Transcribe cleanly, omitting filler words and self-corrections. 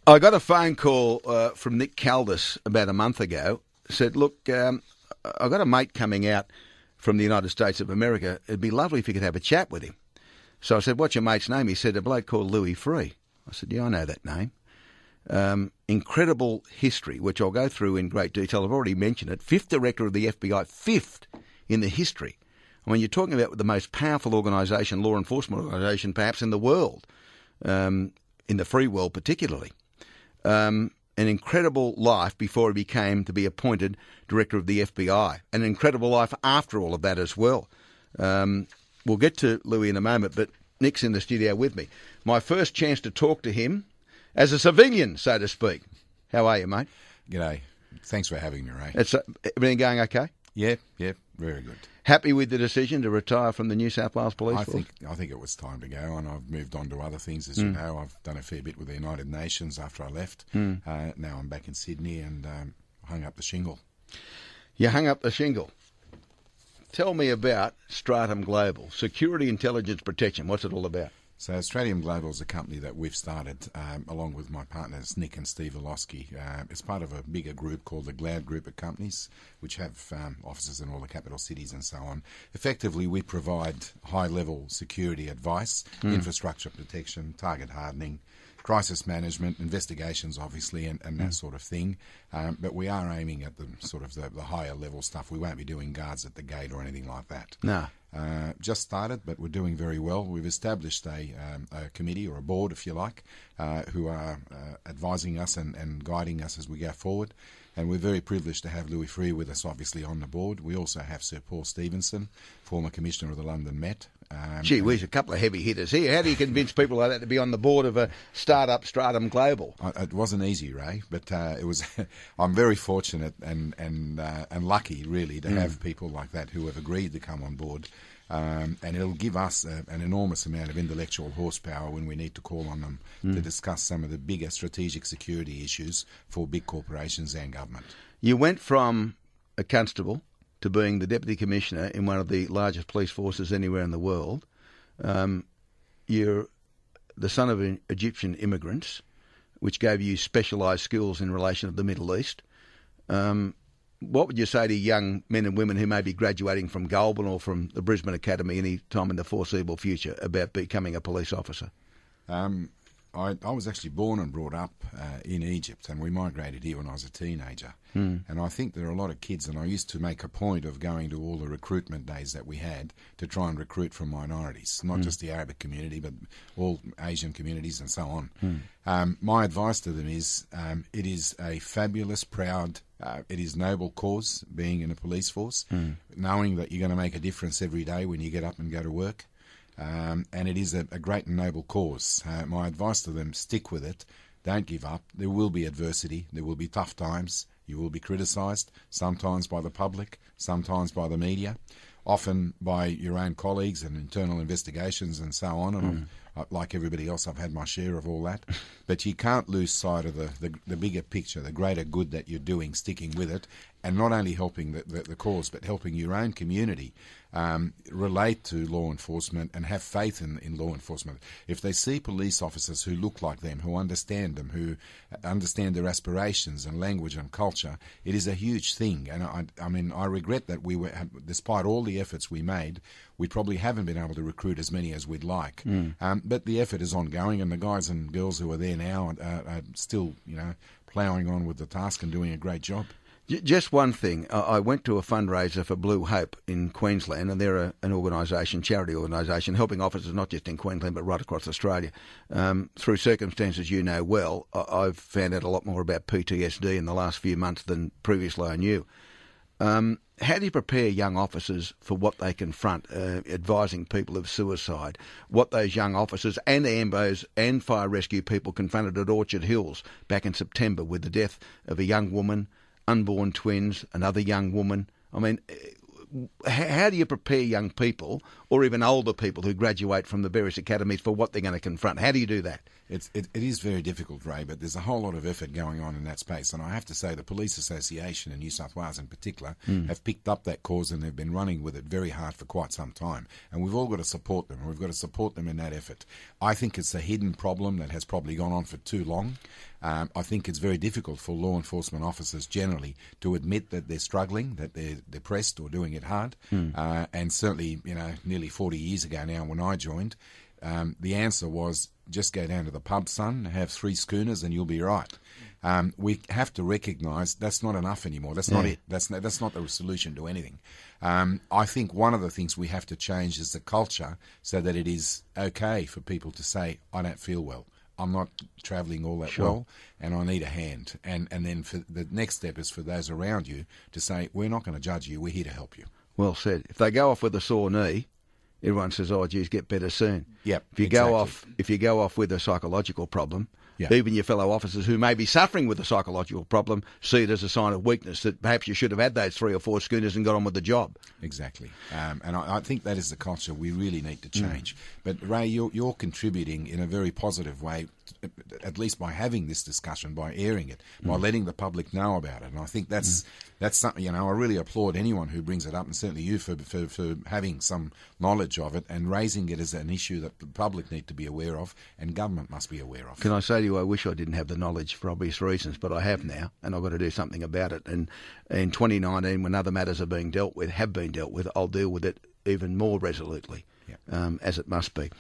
I got a phone call from Nick Caldis about a month ago. Said, look, I've got a mate coming out from the United States of America. It'd be lovely if you could have a chat with him. So I said, what's your mate's name? He said, a bloke called Louis Freeh. I said, yeah, I know that name. Incredible history, which I'll go through in great detail. I've already mentioned it. 5th director of the FBI, 5th in the history. I mean, you're talking about the most powerful organisation, law enforcement organisation perhaps in the world, in the free world particularly. An incredible life before he became to be appointed director of the FBI. An incredible life after all of that as well. We'll get to Louis in a moment, but Nick's in the studio with me. My first chance to talk to him as a civilian, so to speak. How are you, mate? G'day. Thanks for having me, Ray. Everything going okay? Yeah, very good. Happy with the decision to retire from the New South Wales Police Force? I think it was time to go, and I've moved on to other things, as you know. I've done a fair bit with the United Nations after I left. Now I'm back in Sydney and hung up the shingle. You hung up the shingle. Tell me about Stratum Global, Security Intelligence Protection. What's it all about? So Stratum Global is a company that we've started along with my partners Nick and Steve Volosky. It's part of a bigger group called the GLAD Group of Companies, which have offices in all the capital cities and so on. Effectively, we provide high-level security advice, infrastructure protection, target hardening, crisis management, investigations, obviously, and that sort of thing. But we are aiming at the sort of the higher level stuff. We won't be doing guards at the gate or anything like that. No. Just started, but we're doing very well. We've established a committee or a board, if you like, who are advising us and guiding us as we go forward. And we're very privileged to have Louis Freeh with us, obviously, on the board. We also have Sir Paul Stevenson, former Commissioner of the London Met. Gee whiz, a couple of heavy hitters here. How do you convince people like that to be on the board of a start-up, Stratum Global? It wasn't easy, Ray, but it was. I'm very fortunate and lucky, really, to have people like that who have agreed to come on board. And it'll give us an enormous amount of intellectual horsepower when we need to call on them to discuss some of the bigger strategic security issues for big corporations and government. You went from a constable to being the Deputy Commissioner in one of the largest police forces anywhere in the world. You're the son of Egyptian immigrants, which gave you specialised skills in relation to the Middle East. What would you say to young men and women who may be graduating from Goulburn or from the Brisbane Academy any time in the foreseeable future about becoming a police officer? I was actually born and brought up in Egypt, and we migrated here when I was a teenager. And I think there are a lot of kids, and I used to make a point of going to all the recruitment days that we had to try and recruit from minorities, not just the Arabic community, but all Asian communities and so on. My advice to them is it is a fabulous, proud, it is noble cause being in a police force, knowing that you're going to make a difference every day when you get up and go to work. And it is a great and noble cause. My advice to them, stick with it. Don't give up. There will be adversity. There will be tough times. You will be criticised, sometimes by the public, sometimes by the media, often by your own colleagues and internal investigations and so on. And like everybody else, I've had my share of all that. But you can't lose sight of the bigger picture, the greater good that you're doing, sticking with it, and not only helping the cause, but helping your own community relate to law enforcement and have faith in law enforcement. If they see police officers who look like them, who understand them, who understand their aspirations and language and culture, it is a huge thing. And I regret that despite all the efforts we made, we probably haven't been able to recruit as many as we'd like. But the effort is ongoing, and the guys and girls who are there now are still, ploughing on with the task and doing a great job. Just one thing. I went to a fundraiser for Blue Hope in Queensland, and they're an organisation, charity organisation, helping officers not just in Queensland but right across Australia. Through circumstances you know well, I've found out a lot more about PTSD in the last few months than previously I knew. How do you prepare young officers for what they confront, advising people of suicide, what those young officers and AMBOs and fire rescue people confronted at Orchard Hills back in September with the death of a young woman, unborn twins, another young woman? I mean, how do you prepare young people or even older people who graduate from the various academies for what they're going to confront? How do you do that? It is very difficult, Ray, but there's a whole lot of effort going on in that space. And I have to say the Police Association in New South Wales in particular have picked up that cause and they've been running with it very hard for quite some time. And we've all got to support them. We've got to support them in that effort. I think it's a hidden problem that has probably gone on for too long. I think it's very difficult for law enforcement officers generally to admit that they're struggling, that they're depressed or doing it hard. And certainly, nearly 40 years ago now when I joined, the answer was just go down to the pub, son, have 3 schooners and you'll be right. We have to recognise that's not enough anymore. That's not it. That's not the solution to anything. I think one of the things we have to change is the culture so that it is okay for people to say, I don't feel well. I'm not travelling all that well and I need a hand. And then for the next step is for those around you to say, we're not going to judge you, we're here to help you. Well said. If they go off with a sore knee, everyone says, oh, geez, get better soon. Yep, if you go off with a psychological problem, even your fellow officers who may be suffering with a psychological problem see it as a sign of weakness, that perhaps you should have had those 3 or 4 schooners and got on with the job. Exactly. And I think that is the culture we really need to change. But, Ray, you're contributing in a very positive way, at least by having this discussion, by airing it, by letting the public know about it. And I think that's something, I really applaud anyone who brings it up, and certainly you for having some knowledge of it and raising it as an issue that the public need to be aware of and government must be aware of. Can I say to you, I wish I didn't have the knowledge for obvious reasons, but I have now, and I've got to do something about it. And in 2019, when other matters have been dealt with, I'll deal with it even more resolutely, as it must be.